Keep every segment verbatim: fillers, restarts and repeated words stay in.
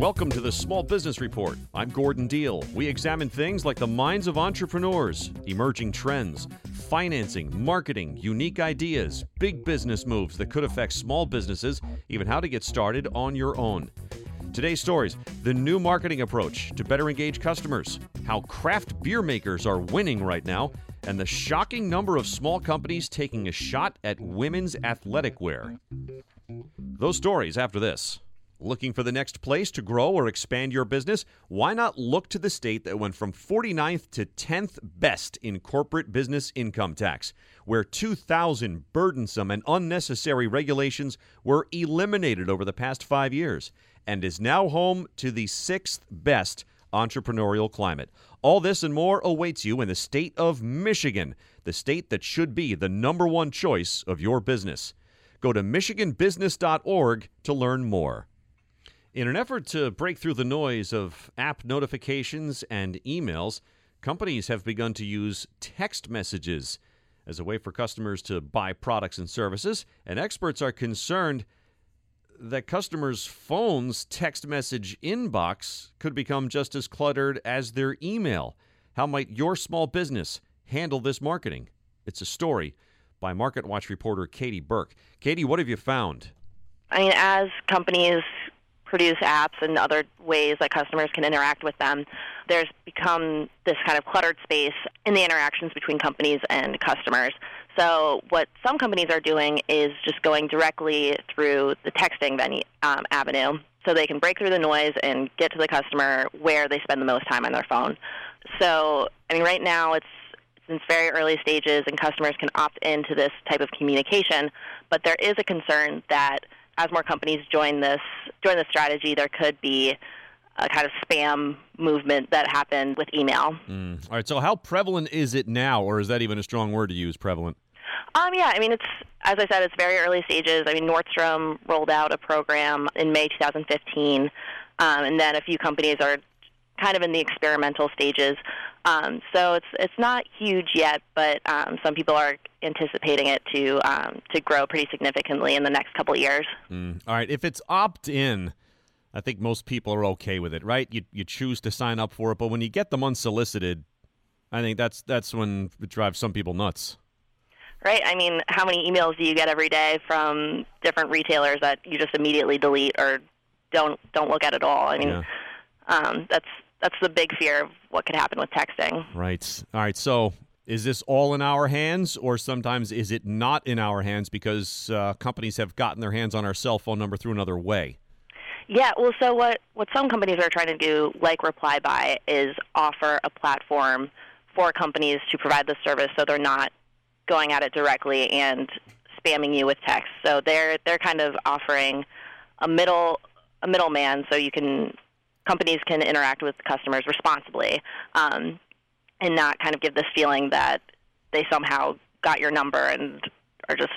Welcome to the Small Business Report. I'm Gordon Deal. We examine things like the minds of entrepreneurs, emerging trends, financing, marketing, unique ideas, big business moves that could affect small businesses, even how to get started on your own. Today's stories: the new marketing approach to better engage customers, how craft beer makers are winning right now, and the shocking number of small companies taking a shot at women's athletic wear. Those stories after this. Looking for the next place to grow or expand your business? Why not look to the state that went from forty-ninth to tenth best in corporate business income tax, where two thousand burdensome and unnecessary regulations were eliminated over the past five years, and is now home to the sixth best entrepreneurial climate. All this and more awaits you in the state of Michigan, the state that should be the number one choice of your business. Go to michigan business dot org to learn more. In an effort to break through the noise of app notifications and emails, companies have begun to use text messages as a way for customers to buy products and services, and experts are concerned that customers' phones' text message inbox could become just as cluttered as their email. How might your small business handle this marketing? It's a story by MarketWatch reporter Katie Burke. Katie, what have you found? I mean, as companies produce apps and other ways that customers can interact with them, there's become this kind of cluttered space in the interactions between companies and customers. So what some companies are doing is just going directly through the texting venue, um, avenue, so they can break through the noise and get to the customer where they spend the most time on their phone. So, I mean, right now it's, it's in its very early stages, and customers can opt into this type of communication, but there is a concern that as more companies join this join this strategy, there could be a kind of spam movement that happened with email. Mm. All right, so how prevalent is it now, or is that even a strong word to use, prevalent? Um, yeah, I mean, it's, as I said, it's very early stages. I mean, Nordstrom rolled out a program in May twenty fifteen, um, and then a few companies are kind of in the experimental stages. Um, so it's it's not huge yet, but um, some people are anticipating it to um, to grow pretty significantly in the next couple of years. Mm. All right, if it's opt-in, I think most people are okay with it, right? You you choose to sign up for it, but when you get them unsolicited, I think that's that's when it drives some people nuts. Right. I mean, how many emails do you get every day from different retailers that you just immediately delete or don't don't look at at all? I mean, yeah. um, that's that's the big fear of what could happen with texting. Right. All right. So is this all in our hands, or sometimes is it not in our hands because uh, companies have gotten their hands on our cell phone number through another way? Yeah, well, so what, what some companies are trying to do, like Reply Buy, is offer a platform for companies to provide the service so they're not going at it directly and spamming you with text. So they're they're kind of offering a middle a middleman, so you can companies can interact with customers responsibly, um, and not kind of give this feeling that they somehow got your number and are just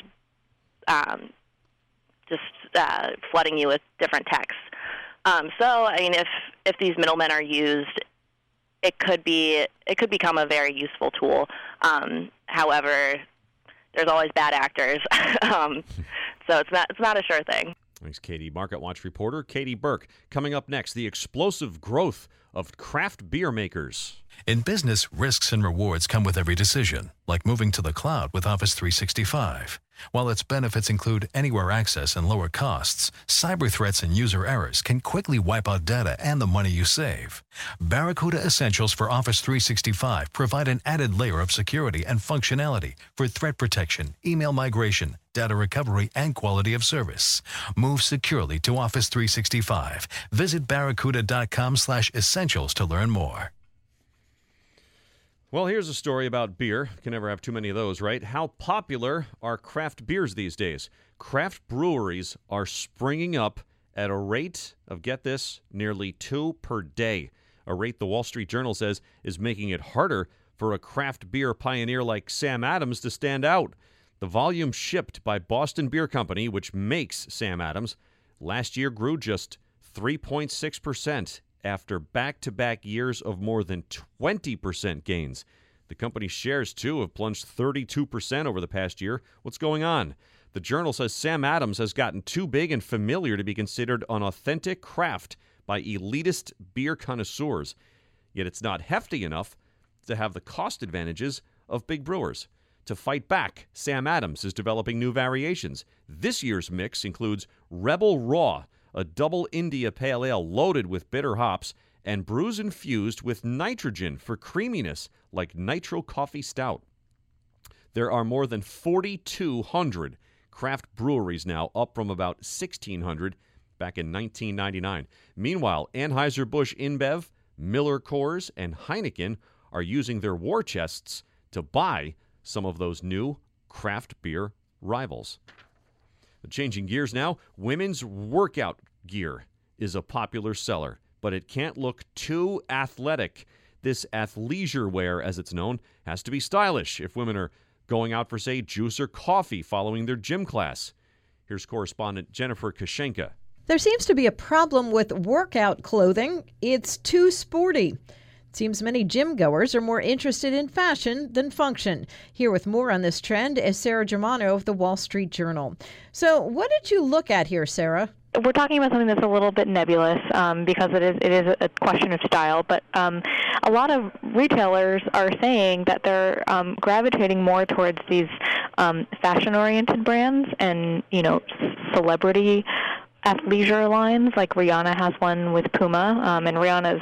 um, just uh, flooding you with different texts. Um, so, I mean, if if these middlemen are used, it could be it could become a very useful tool. Um, however, there's always bad actors, um, so it's not it's not a sure thing. Thanks, Katie. MarketWatch reporter Katie Burke. Coming up next, the explosive growth of craft beer makers. In business, risks and rewards come with every decision, like moving to the cloud with Office three sixty-five. While its benefits include anywhere access and lower costs, cyber threats and user errors can quickly wipe out data and the money you save. Barracuda Essentials for Office three sixty-five provide an added layer of security and functionality for threat protection, email migration, data recovery, and quality of service. Move securely to Office three sixty-five. Visit barracuda.com slash essentials to learn more. Well, here's a story about beer. Can never have too many of those, right? How popular are craft beers these days? Craft breweries are springing up at a rate of, get this, nearly two per day. A rate the Wall Street Journal says is making it harder for a craft beer pioneer like Sam Adams to stand out. The volume shipped by Boston Beer Company, which makes Sam Adams, last year grew just three point six percent. After back-to-back years of more than twenty percent gains. The company's shares, too, have plunged thirty-two percent over the past year. What's going on? The Journal says Sam Adams has gotten too big and familiar to be considered an authentic craft by elitist beer connoisseurs. Yet it's not hefty enough to have the cost advantages of big brewers. To fight back, Sam Adams is developing new variations. This year's mix includes Rebel Raw, a double India Pale Ale loaded with bitter hops, and brews infused with nitrogen for creaminess, like Nitro Coffee Stout. There are more than forty-two hundred craft breweries now, up from about sixteen hundred back in nineteen ninety-nine. Meanwhile, Anheuser-Busch InBev, Miller Coors, and Heineken are using their war chests to buy some of those new craft beer rivals. Changing gears now, women's workout gear is a popular seller, but it can't look too athletic. This athleisure wear, as it's known, has to be stylish if women are going out for, say, juice or coffee following their gym class. Here's correspondent Jennifer Kashenka. There seems to be a problem with workout clothing. It's too sporty. It seems many gym goers are more interested in fashion than function. Here with more on this trend is Sarah Germano of the Wall Street Journal. So what did you look at here, Sarah? We're talking about something that's a little bit nebulous um, because it is it is a question of style, but um, a lot of retailers are saying that they're um, gravitating more towards these um, fashion-oriented brands and, you know, celebrity athleisure lines, like Rihanna has one with Puma, um, and Rihanna's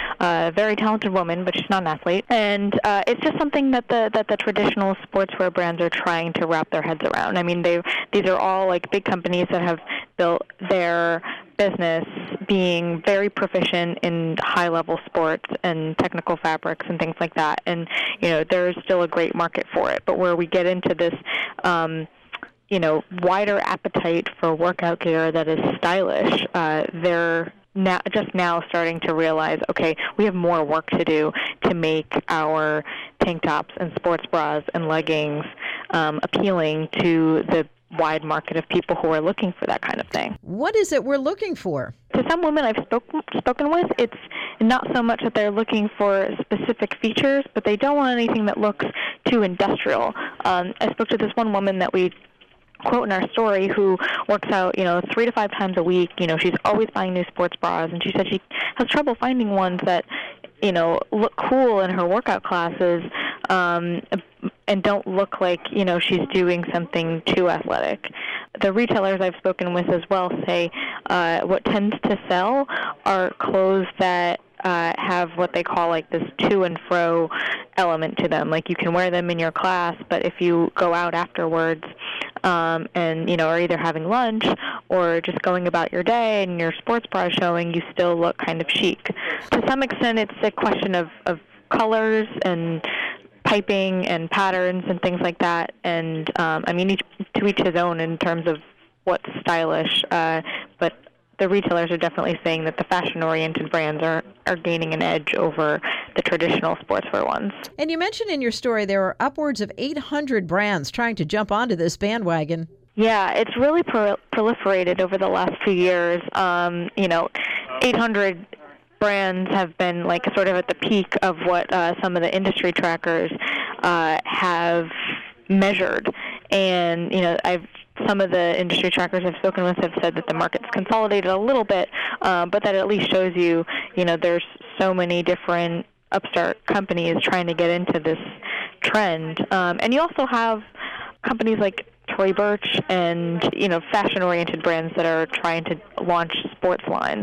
a very talented woman, but she's not an athlete. And uh, it's just something that the that the traditional sportswear brands are trying to wrap their heads around. I mean, they these are all like big companies that have built their business being very proficient in high-level sports and technical fabrics and things like that. And, you know, there's still a great market for it. But where we get into this, um, you know, wider appetite for workout gear that is stylish, uh, they're now just now starting to realize, okay, we have more work to do to make our tank tops and sports bras and leggings um, appealing to the wide market of people who are looking for that kind of thing. What is it we're looking for? To some women I've spoke, spoken with, it's not so much that they're looking for specific features, but they don't want anything that looks too industrial. Um, I spoke to this one woman that we quote in our story who works out, you know, three to five times a week. You know, she's always buying new sports bras, and she said she has trouble finding ones that, you know, look cool in her workout classes um, and don't look like, you know, she's doing something too athletic. The retailers I've spoken with as well say uh, what tends to sell are clothes that uh, have what they call like this to and fro element to them. Like you can wear them in your class, but if you go out afterwards um, and, you know, are either having lunch or just going about your day and your sports bra showing, you still look kind of chic. To some extent, it's a question of, of colors and piping and patterns and things like that. And, um, I mean, each, to each his own in terms of what's stylish, uh, but the retailers are definitely saying that the fashion-oriented brands are, are gaining an edge over the traditional sportswear ones. And you mentioned in your story there are upwards of eight hundred brands trying to jump onto this bandwagon. Yeah, it's really pro- proliferated over the last few years. Um, you know, eight hundred brands have been like sort of at the peak of what uh, some of the industry trackers uh, have measured. And, you know, I've some of the industry trackers I've spoken with have said that the market's consolidated a little bit, uh, but that at least shows you, you know, there's so many different upstart companies trying to get into this trend. Um, and you also have companies like Tory Burch and, you know, fashion-oriented brands that are trying to launch sports lines.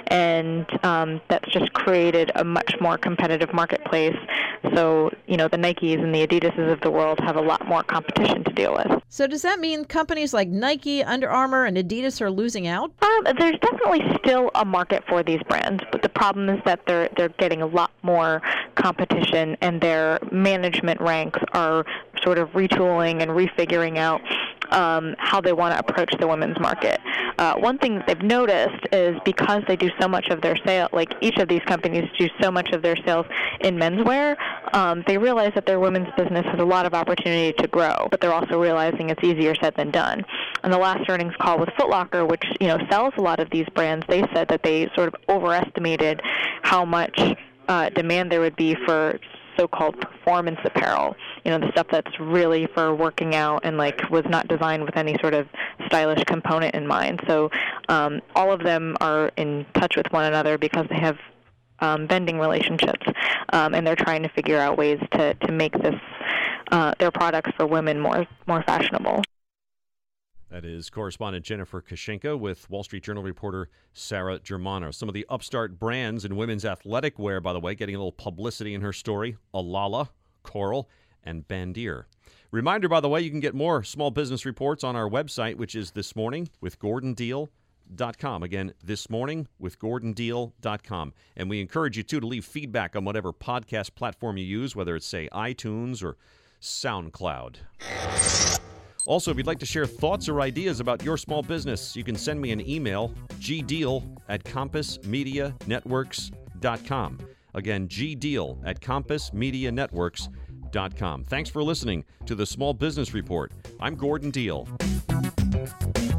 And um, that's just created a much more competitive marketplace. So, you know, the Nikes and the Adidases of the world have a lot more competition to deal with. So does that mean companies like Nike, Under Armour, and Adidas are losing out? Um, there's definitely still a market for these brands, but the problem is that they're they're getting a lot more competition, and their management ranks are sort of retooling and refiguring out um, how they want to approach the women's market. Uh, one thing that they've noticed is because they do so much of their sale, like each of these companies do so much of their sales in menswear, um, they realize that their women's business has a lot of opportunity to grow, but they're also realizing it's easier said than done. On the last earnings call with Foot Locker, which, you know, sells a lot of these brands, they said that they sort of overestimated how much uh, demand there would be for so-called performance apparel, you know, the stuff that's really for working out and like was not designed with any sort of stylish component in mind. So um, all of them are in touch with one another because they have um, vending relationships, um, and they're trying to figure out ways to, to make this uh, their products for women more more fashionable. That is correspondent Jennifer Kashinka with Wall Street Journal reporter Sarah Germano. Some of the upstart brands in women's athletic wear, by the way, getting a little publicity in her story: Alala, Coral, and Bandier. Reminder, by the way, you can get more small business reports on our website, which is This Morning with Gordon Deal dot com. Again, This Morning with Gordon Deal dot com. And we encourage you, too, to leave feedback on whatever podcast platform you use, whether it's, say, iTunes or SoundCloud. Also, if you'd like to share thoughts or ideas about your small business, you can send me an email, g deal at compass media networks dot com. Again, g deal at compass media networks dot com. Thanks for listening to the Small Business Report. I'm Gordon Deal.